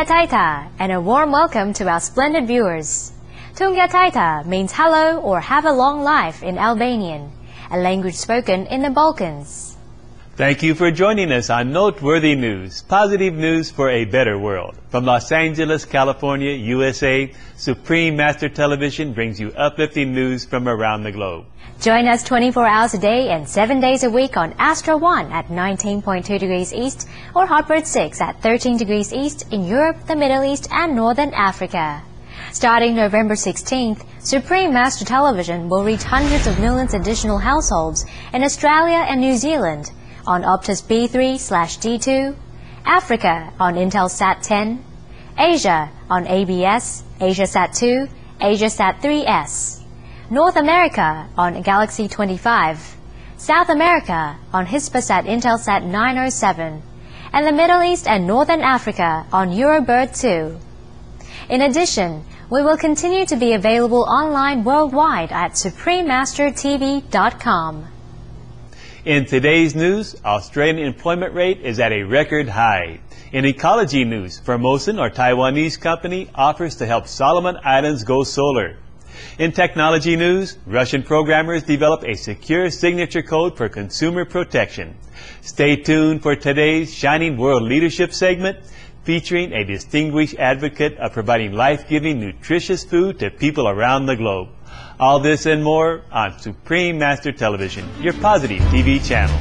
Tunga Taita, and a warm welcome to our splendid viewers. Tunga Taita means hello or have a long life in Albanian, a language spoken in the Balkans. Thank you for joining us on Noteworthy News, positive news for a better world. From Los Angeles, California, USA, Supreme Master Television brings you uplifting news from around the globe. Join us 24 hours a day and 7 days a week on Astro 1 at 19.2 degrees east or Hotbird 6 at 13 degrees east in Europe, the Middle East and Northern Africa. Starting November 16th, Supreme Master Television will reach hundreds of millions additional households in Australia and New Zealand on Optus B3/D2, Africa on Intelsat 10, Asia on ABS, AsiaSat 2, AsiaSat 3S, North America on Galaxy 25, South America on Hispasat Intelsat 907, and the Middle East and Northern Africa on Eurobird 2. In addition, we will continue to be available online worldwide at suprememastertv.com. In today's news, Australian employment rate is at a record high. In ecology news, Formosan or Taiwanese company offers to help Solomon Islands go solar. In technology news, Russian programmers develop a secure signature code for consumer protection. Stay tuned for today's Shining World Leadership segment, featuring a distinguished advocate of providing life-giving, nutritious food to people around the globe. All this and more on Supreme Master Television, your positive TV channel.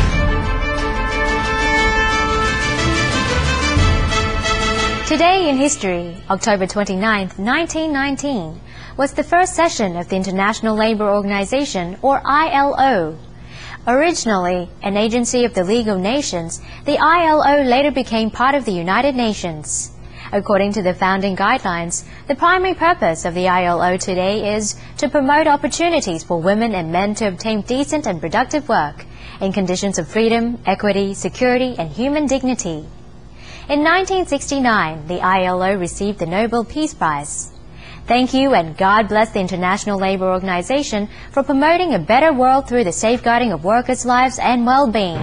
Today in history, October 29, 1919, was the first session of the International Labour Organization, or ILO. Originally an agency of the League of Nations, the ILO later became part of the United Nations. According to the founding guidelines, the primary purpose of the ILO today is to promote opportunities for women and men to obtain decent and productive work in conditions of freedom, equity, security, and human dignity. In 1969, the ILO received the Nobel Peace Prize. Thank you and God bless the International Labour Organization for promoting a better world through the safeguarding of workers' lives and well-being.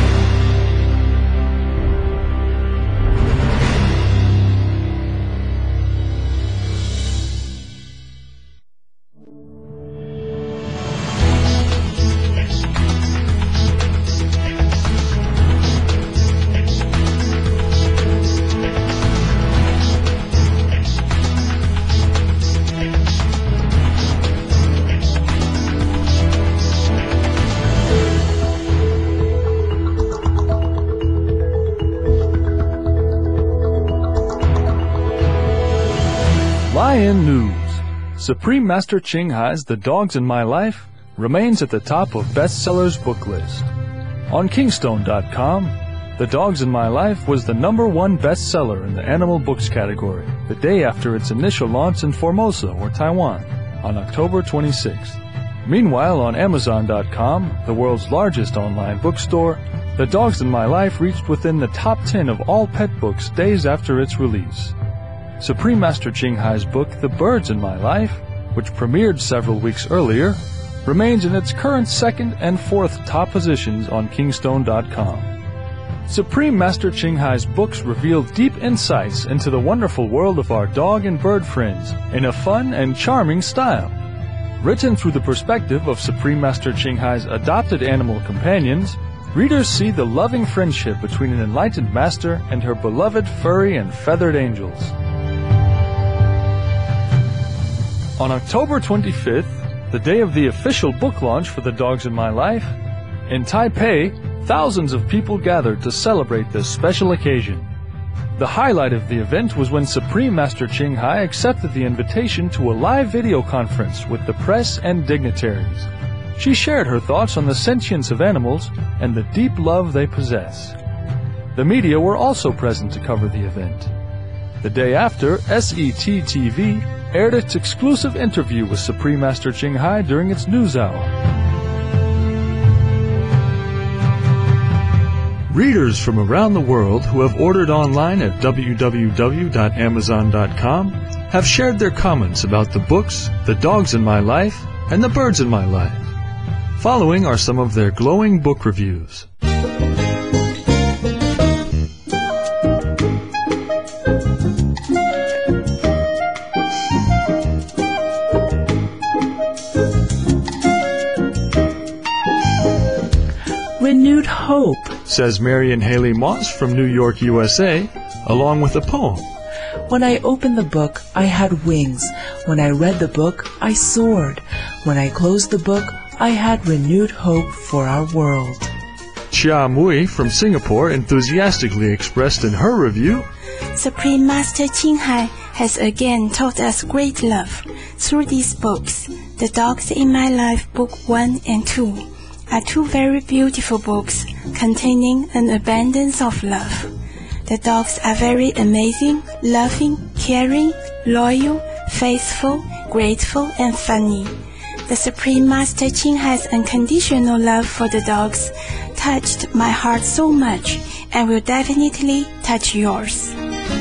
Lion News. Supreme Master Ching Hai's The Dogs in My Life remains at the top of bestsellers book list. On Kingstone.com, The Dogs in My Life was the #1 bestseller in the animal books category the day after its initial launch in Formosa or Taiwan on October 26th. Meanwhile, on Amazon.com, the world's largest online bookstore, The Dogs in My Life reached within the top 10 of all pet books days after its release. Supreme Master Ching Hai's book, The Birds in My Life, which premiered several weeks earlier, remains in its current 2nd and 4th top positions on Kingstone.com. Supreme Master Ching Hai's books reveal deep insights into the wonderful world of our dog and bird friends in a fun and charming style. Written through the perspective of Supreme Master Ching Hai's adopted animal companions, readers see the loving friendship between an enlightened master and her beloved furry and feathered angels. On October 25th, the day of the official book launch for The Dogs in My Life, in Taipei, thousands of people gathered to celebrate this special occasion. The highlight of the event was when Supreme Master Ching Hai accepted the invitation to a live video conference with the press and dignitaries. She shared her thoughts on the sentience of animals and the deep love they possess. The media were also present to cover the event. The day after, SET-TV aired its exclusive interview with Supreme Master Ching Hai during its news hour. Readers from around the world who have ordered online at www.amazon.com have shared their comments about the books, The Dogs in My Life, and The Birds in My Life. Following are some of their glowing book reviews. hope, says Marion Haley Moss from New York, USA, along with a poem. When I opened the book, I had wings. When I read the book, I soared. When I closed the book, I had renewed hope for our world. Chia Mui from Singapore enthusiastically expressed in her review, Supreme Master Ching Hai has again taught us great love through these books. The Dogs in My Life, Book 1 and 2, are two very beautiful books containing an abundance of love. The dogs are very amazing, loving, caring, loyal, faithful, grateful, and funny. The Supreme Master Ching Hai's unconditional love for the dogs touched my heart so much and will definitely touch yours.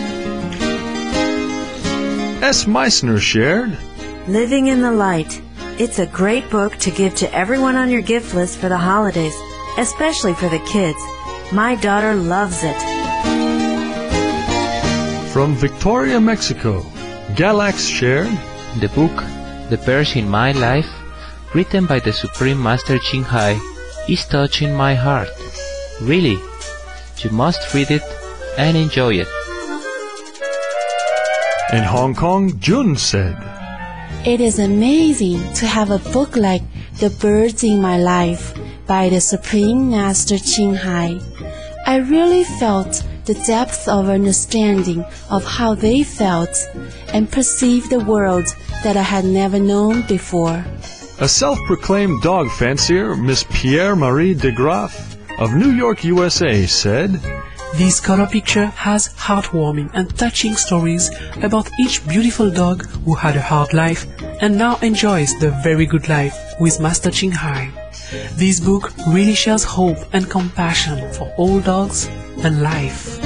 S. Meissner shared, Living in the Light. It's a great book to give to everyone on your gift list for the holidays, especially for the kids. My daughter loves it. From Victoria, Mexico, Galax shared, The book, The Birds in My Life, written by the Supreme Master Ching Hai, is touching my heart. Really, you must read it and enjoy it. In Hong Kong, Jun said, It is amazing to have a book like The Birds in My Life by the Supreme Master Ching Hai. I really felt the depth of understanding of how they felt and perceived the world that I had never known before. A self-proclaimed dog fancier, Miss Pierre-Marie de Graaf of New York, USA, said, This color picture has heartwarming and touching stories about each beautiful dog who had a hard life and now enjoys the very good life with Master Ching Hai. This book really shares hope and compassion for all dogs and life.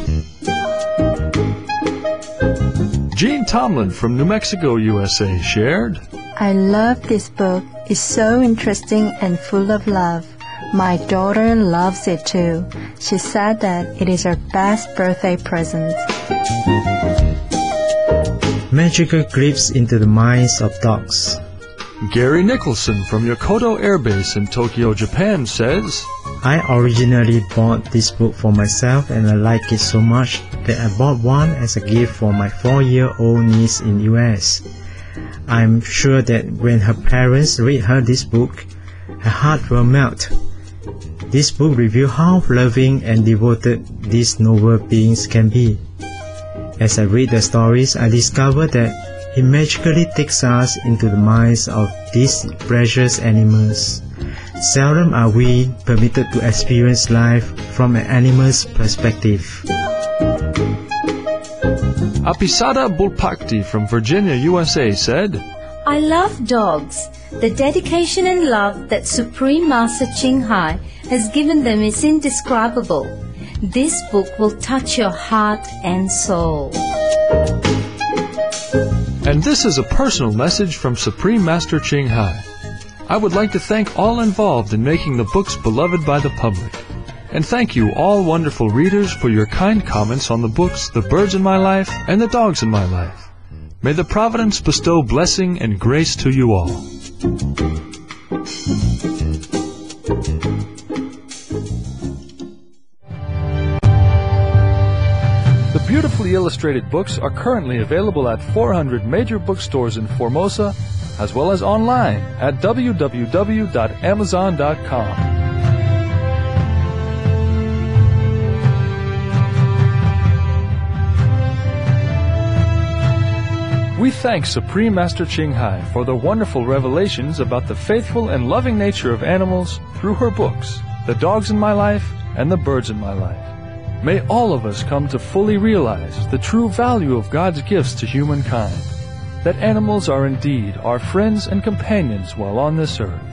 Jean Tomlin from New Mexico, USA, shared, I love this book. It's so interesting and full of love. My daughter loves it too. She said that it is her best birthday present. Magical glimpse into the minds of dogs. Gary Nicholson from Yokoto Air Base in Tokyo, Japan says, I originally bought this book for myself and I like it so much that I bought one as a gift for my 4-year-old niece in US. I'm sure that when her parents read her this book, her heart will melt. This book reveals how loving and devoted these noble beings can be. As I read the stories, I discover that it magically takes us into the minds of these precious animals. Seldom are we permitted to experience life from an animal's perspective. Apisada Bulpakti from Virginia, USA said, I love dogs. The dedication and love that Supreme Master Ching Hai has given them is indescribable. This book will touch your heart and soul. And this is a personal message from Supreme Master Ching Hai. I would like to thank all involved in making the books beloved by the public. And thank you, all wonderful readers, for your kind comments on the books The Birds in My Life and The Dogs in My Life. May the Providence bestow blessing and grace to you all. The beautifully illustrated books are currently available at 400 major bookstores in Formosa, as well as online at www.amazon.com. We thank Supreme Master Ching Hai for the wonderful revelations about the faithful and loving nature of animals through her books, The Dogs in My Life and The Birds in My Life. May all of us come to fully realize the true value of God's gifts to humankind, that animals are indeed our friends and companions while on this earth.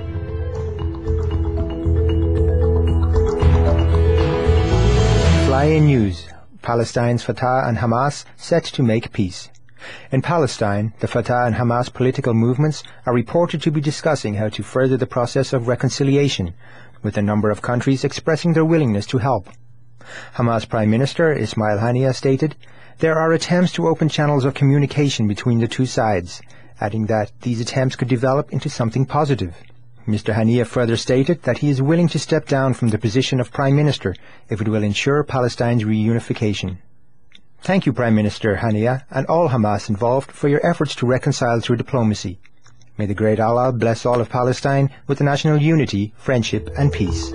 Fly-in news. Palestine's Fatah and Hamas set to make peace. In Palestine, the Fatah and Hamas political movements are reported to be discussing how to further the process of reconciliation, with a number of countries expressing their willingness to help. Hamas Prime Minister Ismail Haniyeh stated, there are attempts to open channels of communication between the two sides, adding that these attempts could develop into something positive. Mr. Hania further stated that he is willing to step down from the position of Prime Minister if it will ensure Palestine's reunification. Thank you, Prime Minister Hania, and all Hamas involved for your efforts to reconcile through diplomacy. May the great Allah bless all of Palestine with the national unity, friendship, and peace.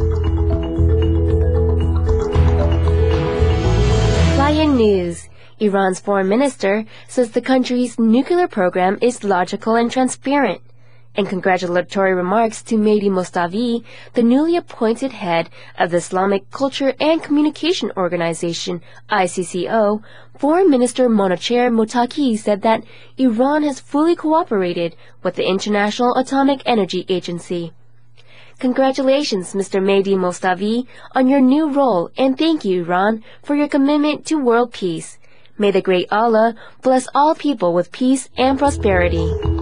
Lion News. Iran's foreign minister says the country's nuclear program is logical and transparent. In congratulatory remarks to Mehdi Mostavi, the newly appointed head of the Islamic Culture and Communication Organization, ICCO, Foreign Minister Monacher Motaki said that Iran has fully cooperated with the International Atomic Energy Agency. Congratulations, Mr. Mehdi Mostavi, on your new role, and thank you, Iran, for your commitment to world peace. May the great Allah bless all people with peace and prosperity.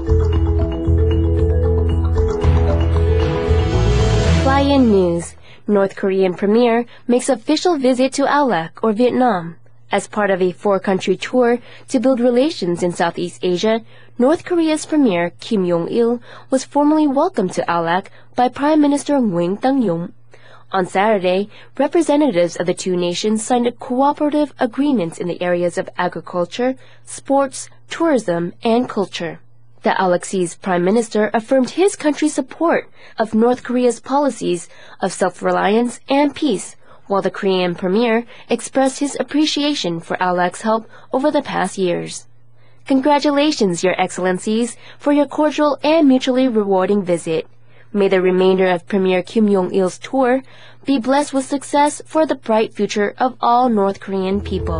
Fly-in news. North Korean Premier makes official visit to ALAC or Vietnam. As part of a 4-country tour to build relations in Southeast Asia, North Korea's Premier Kim Jong-il was formally welcomed to ALAC by Prime Minister Nguyen Thanh Yong. On Saturday, representatives of the two nations signed cooperative agreements in the areas of agriculture, sports, tourism, and culture. The ALAC's Prime Minister affirmed his country's support of North Korea's policies of self-reliance and peace, while the Korean Premier expressed his appreciation for ALAC's help over the past years. Congratulations, Your Excellencies, for your cordial and mutually rewarding visit. May the remainder of Premier Kim Jong-il's tour be blessed with success for the bright future of all North Korean people.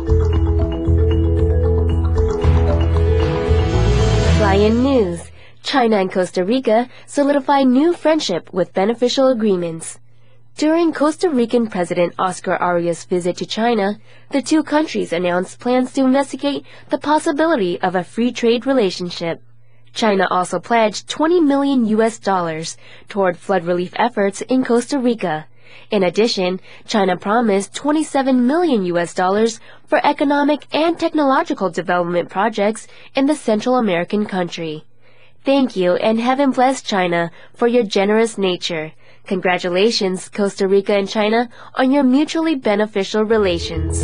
Fly-in news. China and Costa Rica solidify new friendship with beneficial agreements. During Costa Rican President Oscar Arias' visit to China, the two countries announced plans to investigate the possibility of a free trade relationship. China also pledged $20 million toward flood relief efforts in Costa Rica. In addition, China promised $27 million for economic and technological development projects in the Central American country. Thank you, and heaven bless China for your generous nature. Congratulations, Costa Rica and China, on your mutually beneficial relations.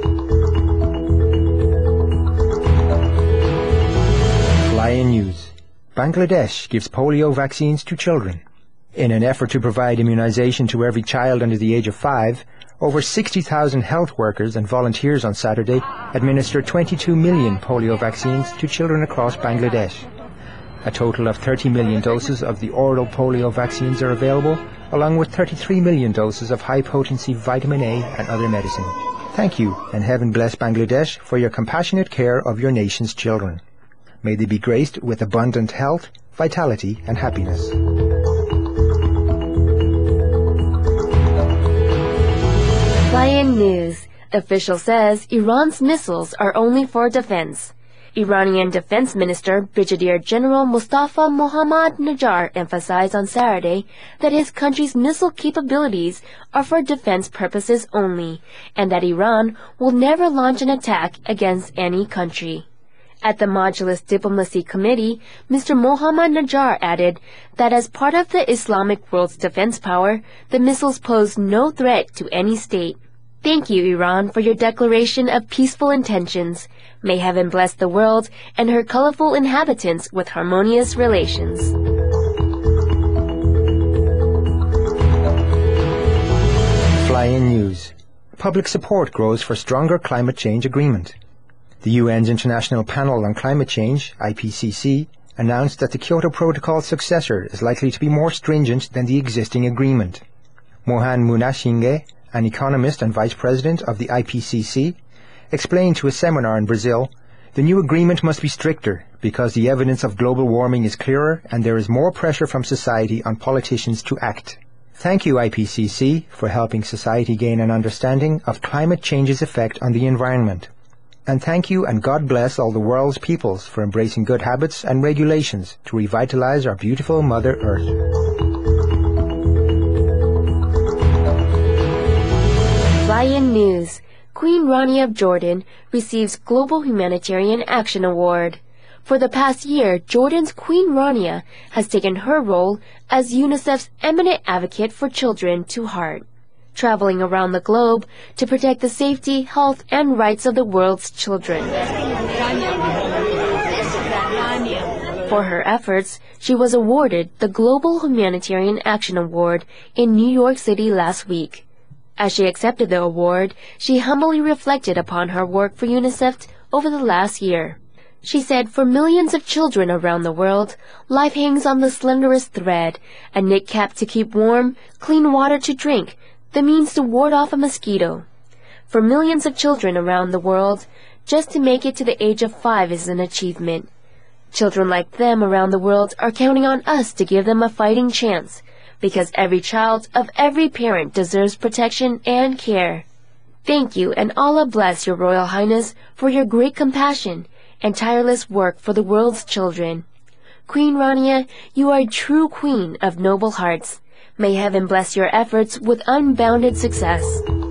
Fly-in news. Bangladesh gives polio vaccines to children. In an effort to provide immunization to every child under the age of 5, over 60,000 health workers and volunteers on Saturday administered 22 million polio vaccines to children across Bangladesh. A total of 30 million doses of the oral polio vaccines are available, along with 33 million doses of high-potency vitamin A and other medicine. Thank you, and heaven bless Bangladesh for your compassionate care of your nation's children. May they be graced with abundant health, vitality, and happiness. Fly-in news. Official says Iran's missiles are only for defense. Iranian Defense Minister Brigadier General Mustafa Mohammad Najjar emphasized on Saturday that his country's missile capabilities are for defense purposes only, and that Iran will never launch an attack against any country. At the Majlis Diplomacy Committee, Mr. Mohammad Najjar added that as part of the Islamic world's defense power, the missiles pose no threat to any state. Thank you, Iran, for your declaration of peaceful intentions. May heaven bless the world and her colorful inhabitants with harmonious relations. Fly-in news. Public support grows for stronger climate change agreement. The UN's International Panel on Climate Change, IPCC, announced that the Kyoto Protocol's successor is likely to be more stringent than the existing agreement. Mohan Munasinghe, an economist and vice president of the IPCC, explained to a seminar in Brazil, the new agreement must be stricter because the evidence of global warming is clearer and there is more pressure from society on politicians to act. Thank you, IPCC, for helping society gain an understanding of climate change's effect on the environment. And thank you and God bless all the world's peoples for embracing good habits and regulations to revitalize our beautiful Mother Earth. Fly-in news. Queen Rania of Jordan receives Global Humanitarian Action Award. For the past year, Jordan's Queen Rania has taken her role as UNICEF's eminent advocate for children to heart, traveling around the globe to protect the safety, health, and rights of the world's children. For her efforts, she was awarded the Global Humanitarian Action Award in New York City last week. As she accepted the award, she humbly reflected upon her work for UNICEF over the last year. She said, "For millions of children around the world, life hangs on the slenderest thread, a knit cap to keep warm, clean water to drink, the means to ward off a mosquito. For millions of children around the world, just to make it to the age of 5 is an achievement. Children like them around the world are counting on us to give them a fighting chance, because every child of every parent deserves protection and care. Thank you, and Allah bless your Royal Highness for your great compassion and tireless work for the world's children. Queen Rania, you are a true queen of noble hearts. May heaven bless your efforts with unbounded success."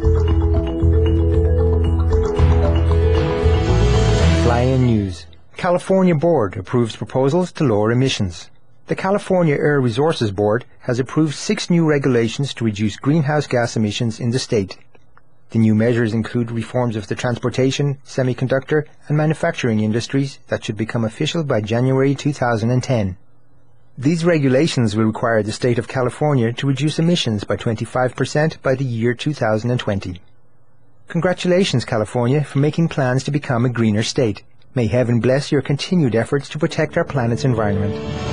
Fly-in news. California Board approves proposals to lower emissions. The California Air Resources Board has approved 6 new regulations to reduce greenhouse gas emissions in the state. The new measures include reforms of the transportation, semiconductor, and manufacturing industries that should become official by January 2010. These regulations will require the state of California to reduce emissions by 25% by the year 2020. Congratulations, California, for making plans to become a greener state. May heaven bless your continued efforts to protect our planet's environment.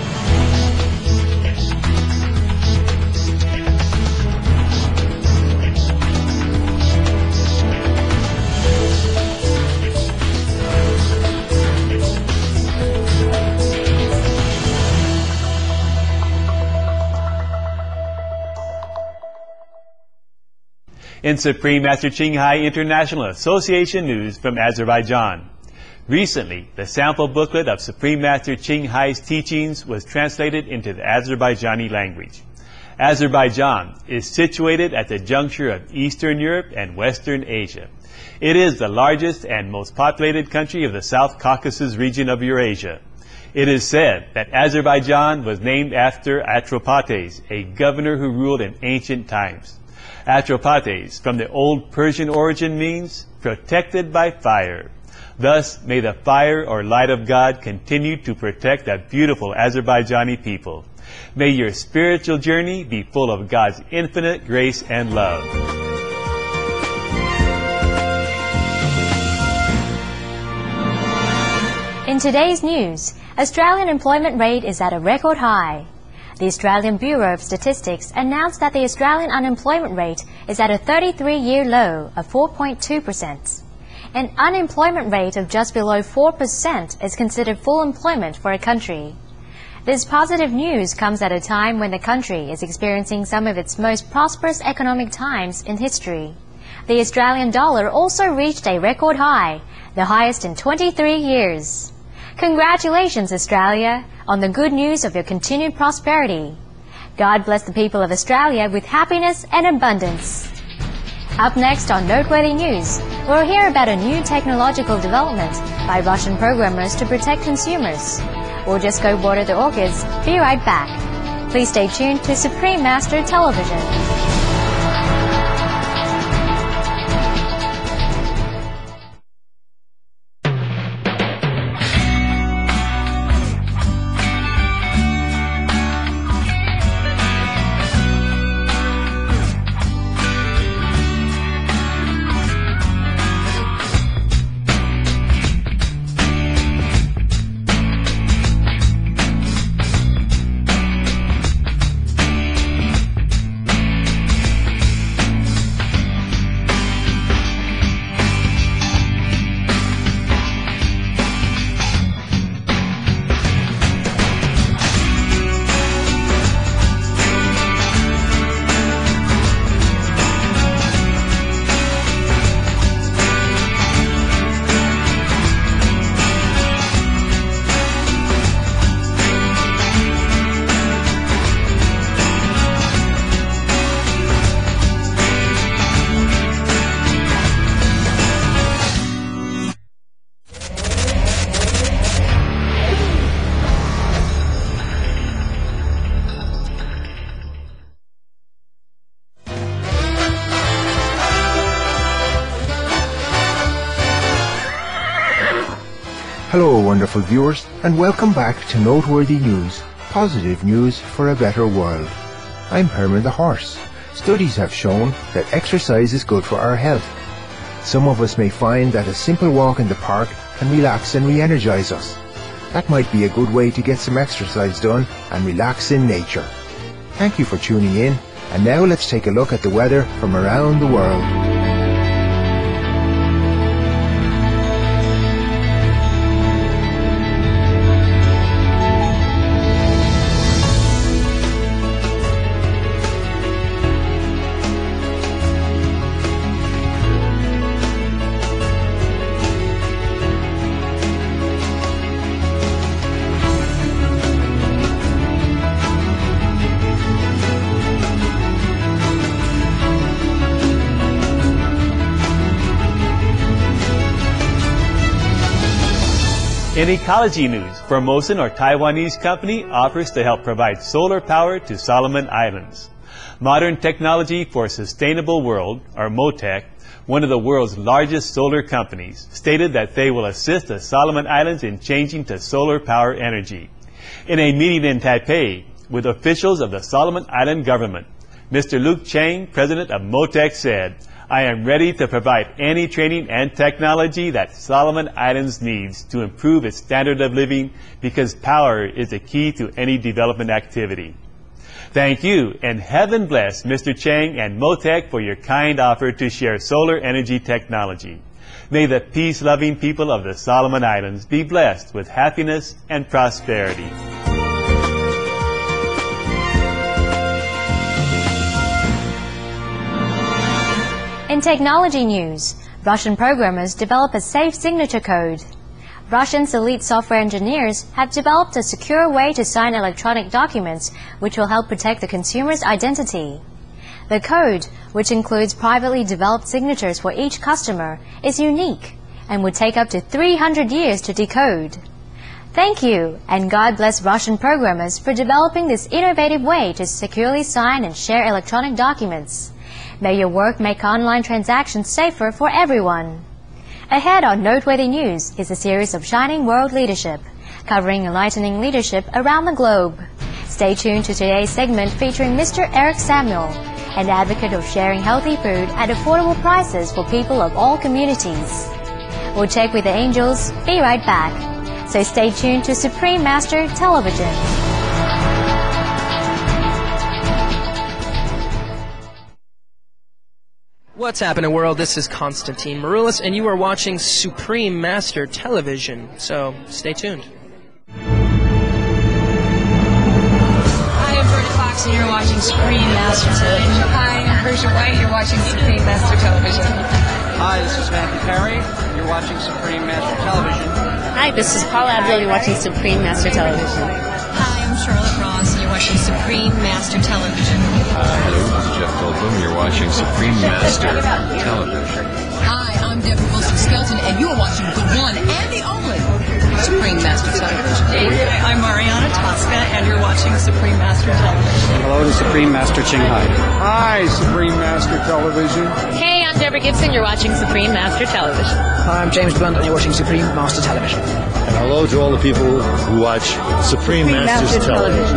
In Supreme Master Ching Hai International Association news from Azerbaijan. Recently, the sample booklet of Supreme Master Ching Hai's teachings was translated into the Azerbaijani language. Azerbaijan is situated at the juncture of Eastern Europe and Western Asia. It is the largest and most populated country of the South Caucasus region of Eurasia. It is said that Azerbaijan was named after Atropates, a governor who ruled in ancient times. Atropates, from the old Persian origin, means protected by fire. Thus, may the fire or light of God continue to protect the beautiful Azerbaijani people. May your spiritual journey be full of God's infinite grace and love. In today's news, Australian employment rate is at a record high. The Australian Bureau of Statistics announced that the Australian unemployment rate is at a 33-year low of 4.2%. An unemployment rate of just below 4% is considered full employment for a country. This positive news comes at a time when the country is experiencing some of its most prosperous economic times in history. The Australian dollar also reached a record high, the highest in 23 years. Congratulations, Australia, on the good news of your continued prosperity. God bless the people of Australia with happiness and abundance. Up next on Noteworthy News, we'll hear about a new technological development by Russian programmers to protect consumers. We'll just go water the orchids. Be right back. Please stay tuned to Supreme Master Television. Hello, wonderful viewers, and welcome back to Noteworthy News, positive news for a better world. I'm Herman the Horse. Studies have shown that exercise is good for our health. Some of us may find that a simple walk in the park can relax and re-energize us. That might be a good way to get some exercise done and relax in nature. Thank you for tuning in, and now let's take a look at the weather from around the world. In ecology news, Formosan or Taiwanese company offers to help provide solar power to Solomon Islands. Modern Technology for a Sustainable World, or MOTEC, one of the world's largest solar companies, stated that they will assist the Solomon Islands in changing to solar power energy. In a meeting in Taipei with officials of the Solomon Island government, Mr. Luke Chang, president of MOTEC, said, "I am ready to provide any training and technology that Solomon Islands needs to improve its standard of living because power is the key to any development activity." Thank you, and heaven bless Mr. Chang and MOTEC for your kind offer to share solar energy technology. May the peace-loving people of the Solomon Islands be blessed with happiness and prosperity. In technology news, Russian programmers develop a safe signature code. Russia's elite software engineers have developed a secure way to sign electronic documents which will help protect the consumer's identity. The code, which includes privately developed signatures for each customer, is unique and would take up to 300 years to decode. Thank you, and God bless Russian programmers for developing this innovative way to securely sign and share electronic documents. May your work make online transactions safer for everyone. Ahead on Noteworthy News is a series of Shining World Leadership, covering enlightening leadership around the globe. Stay tuned to today's segment featuring Mr. Eric Samuel, an advocate of sharing healthy food at affordable prices for people of all communities. We'll check with the angels. Be right back. So stay tuned to Supreme Master Television. What's happening, world? This is Constantine Maroulis, and you are watching Supreme Master Television, so stay tuned. Hi, I'm Berta Fox, and you're watching Supreme Master Television. Hi, I'm Persia White, you're watching Supreme Master Television. Hi, this is Matthew Perry, you're watching Supreme Master Television. Hi, this is Paula Abdul, you're watching Supreme Master Television. Hi, I'm Charlotte Ross, and you're watching Supreme Master Television. Hello, this is Jeff Goldblum. You're watching Supreme Master Television. Hi, I'm Deborah Wilson-Skelton, and you are watching the one and the only Supreme Master Television. I'm Mariana Tosca, and you're watching Supreme Master Television. Hello to Supreme Master Ching Hai. Hi, Supreme Master Television. Hey, I'm Deborah Gibson. You're watching Supreme Master Television. Hi, I'm James Blunt, and you're watching Supreme Master Television. And hello to all the people who watch Supreme Masters Television.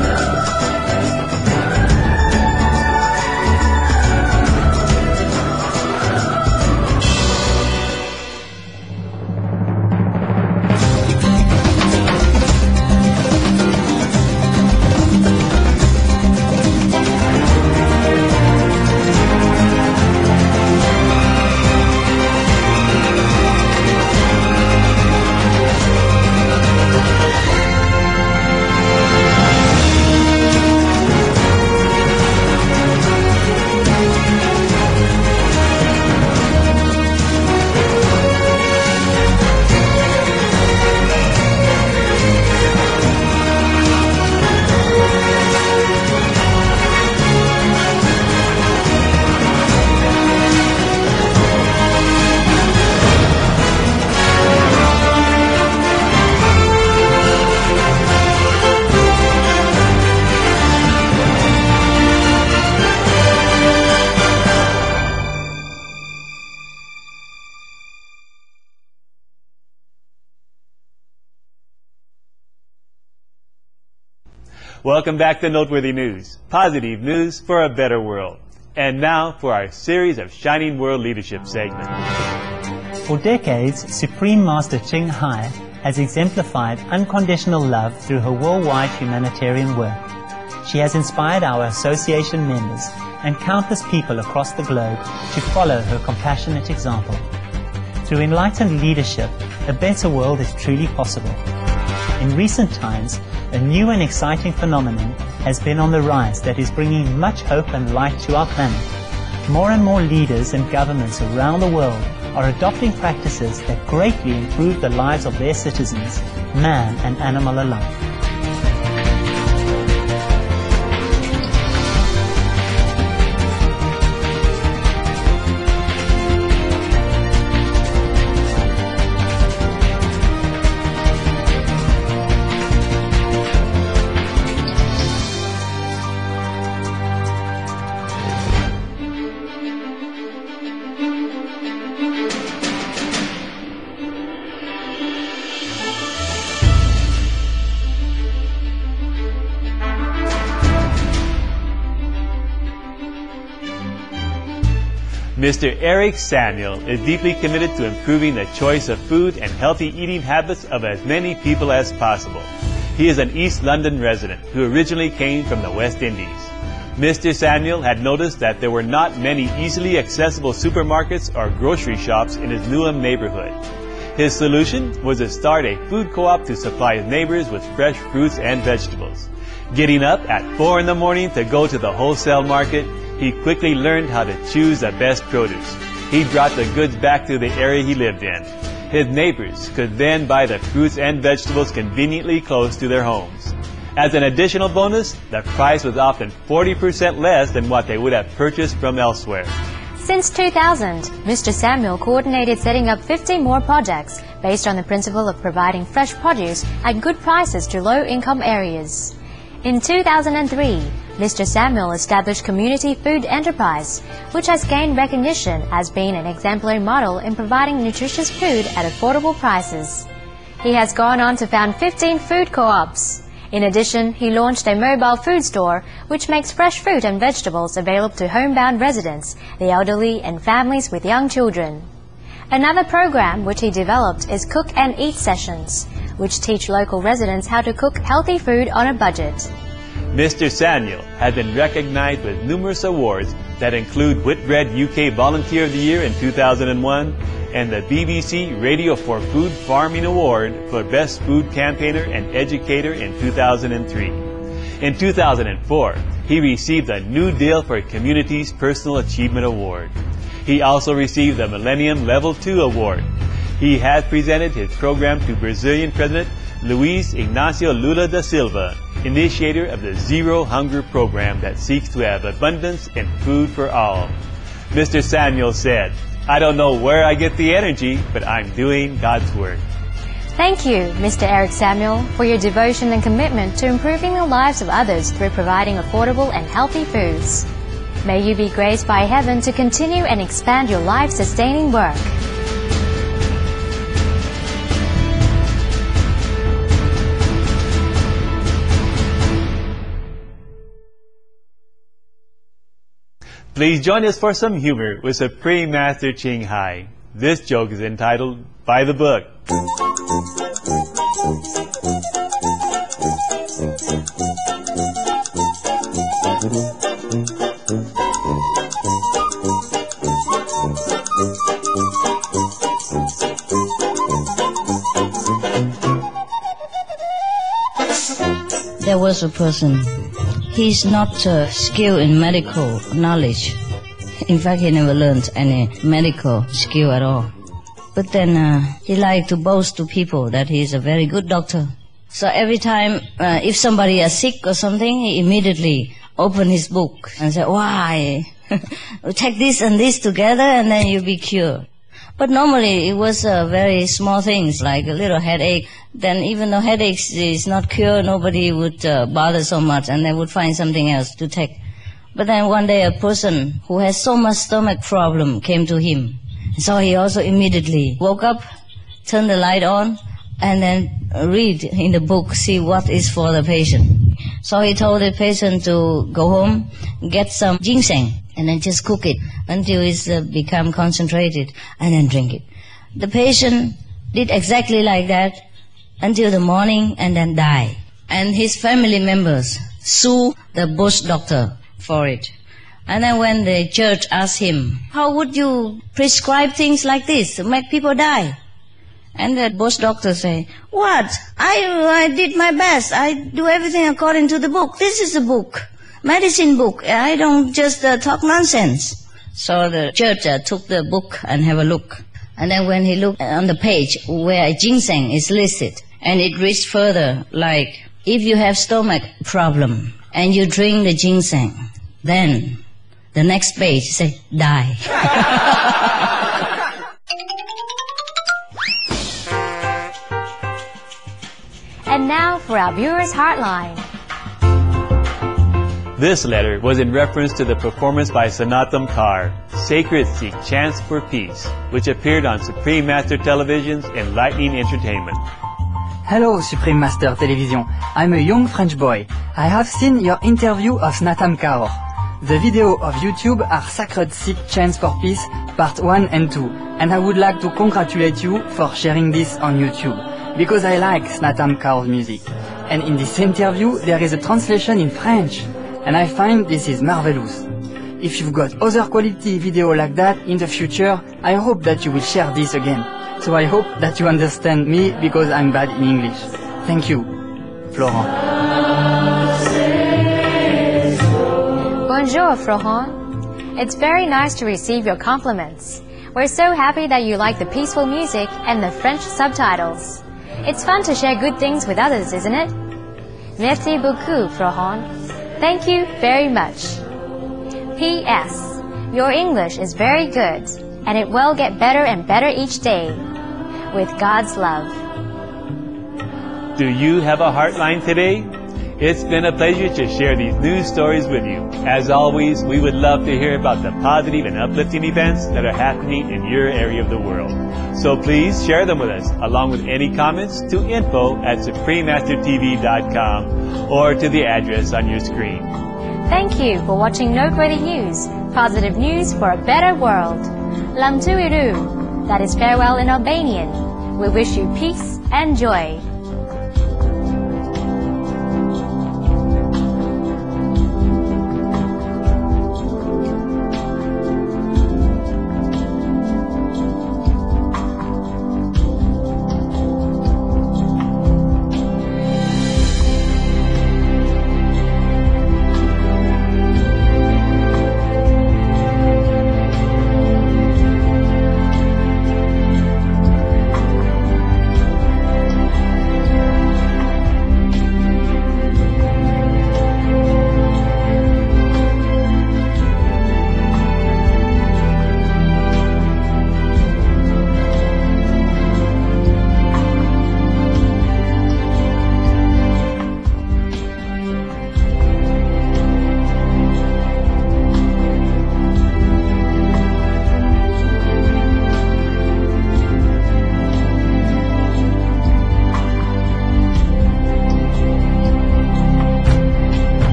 Welcome back to Noteworthy News, positive news for a better world. And now for our series of Shining World Leadership segments. For decades, Supreme Master Ching Hai has exemplified unconditional love through her worldwide humanitarian work. She has inspired our association members and countless people across the globe to follow her compassionate example. Through enlightened leadership, a better world is truly possible. In recent times, a new and exciting phenomenon has been on the rise that is bringing much hope and light to our planet. More and more leaders and governments around the world are adopting practices that greatly improve the lives of their citizens, man and animal alike. Mr. Eric Samuel is deeply committed to improving the choice of food and healthy eating habits of as many people as possible. He is an East London resident who originally came from the West Indies. Mr. Samuel had noticed that there were not many easily accessible supermarkets or grocery shops in his Newham neighborhood. His solution was to start a food co-op to supply his neighbors with fresh fruits and vegetables. Getting up at 4 in the morning to go to the wholesale market, he quickly learned how to choose the best produce. He brought the goods back to the area he lived in. His neighbors could then buy the fruits and vegetables conveniently close to their homes. As an additional bonus, the price was often 40% less than what they would have purchased from elsewhere. Since 2000, Mr. Samuel coordinated setting up 50 more projects based on the principle of providing fresh produce at good prices to low-income areas. In 2003, Mr. Samuel established Community Food Enterprise, which has gained recognition as being an exemplary model in providing nutritious food at affordable prices. He has gone on to found 15 food co-ops. In addition, he launched a mobile food store which makes fresh fruit and vegetables available to homebound residents, the elderly, and families with young children. Another program which he developed is Cook and Eat Sessions, which teach local residents how to cook healthy food on a budget. Mr. Samuel has been recognized with numerous awards that include Whitbread UK Volunteer of the Year in 2001 and the BBC Radio for Food Farming Award for Best Food Campaigner and Educator in 2003. In 2004, he received the New Deal for Communities Personal Achievement Award. He also received the Millennium Level 2 Award. He has presented his program to Brazilian President Luiz Inácio Lula da Silva, initiator of the Zero Hunger program that seeks to have abundance in food for all. Mr. Samuel said, "I don't know where I get the energy, but I'm doing God's work." Thank you, Mr. Eric Samuel, for your devotion and commitment to improving the lives of others through providing affordable and healthy foods. May you be graced by heaven to continue and expand your life-sustaining work. Please join us for some humor with Supreme Master Ching Hai. This joke is entitled, By the Book. There was a person. He's not skilled in medical knowledge. In fact, he never learned any medical skill at all. But then he liked to boast to people that he's a very good doctor. So every time if somebody is sick or something, he immediately opened his book and said, "Why? Take this and this together and then you'll be cured." But normally it was very small things like a little headache. Then even though headache is not cured, nobody would bother so much and they would find something else to take. But then one day a person who has so much stomach problem came to him. So he also immediately woke up, turned the light on, and then read in the book, see what is for the patient. So he told the patient to go home, get some ginseng, and then just cook it until it's become concentrated, and then drink it. The patient did exactly like that until the morning and then died. And his family members sued the bush doctor for it. And then when the church asked him, how would you prescribe things like this to make people die? And the bush doctor say, what? I did my best. I do everything according to the book. This is a book, medicine book. I don't just talk nonsense. So the church took the book and have a look. And then when he looked on the page where ginseng is listed, and it reads further like, if you have stomach problem and you drink the ginseng, then the next page say, die. And now for our viewers' Heartline. This letter was in reference to the performance by Sanatam Kaur, Sacred Seek Chants for Peace, which appeared on Supreme Master Television's Enlightening Entertainment. Hello, Supreme Master Television. I'm a young French boy. I have seen your interview of Sanatam Kaur. The video of YouTube are Sacred Seek Chants for Peace, Part 1 and 2, and I would like to congratulate you for sharing this on YouTube, because I like Sanatam Kaur's music. And in this interview, there is a translation in French, and I find this is marvelous. If you've got other quality video like that in the future, I hope that you will share this again. So I hope that you understand me because I'm bad in English. Thank you, Florent. Bonjour, Florent. It's very nice to receive your compliments. We're so happy that you like the peaceful music and the French subtitles. It's fun to share good things with others, isn't it? Merci beaucoup, Florent. Thank you very much. P.S. Your English is very good, and it will get better and better each day. With God's love. Do you have a Heartline today? It's been a pleasure to share these news stories with you. As always, we would love to hear about the positive and uplifting events that are happening in your area of the world. So please share them with us, along with any comments, to info@suprememastertv.com or to the address on your screen. Thank you for watching Noteworthy News, positive news for a better world. Lam tuiru, that is farewell in Albanian. We wish you peace and joy.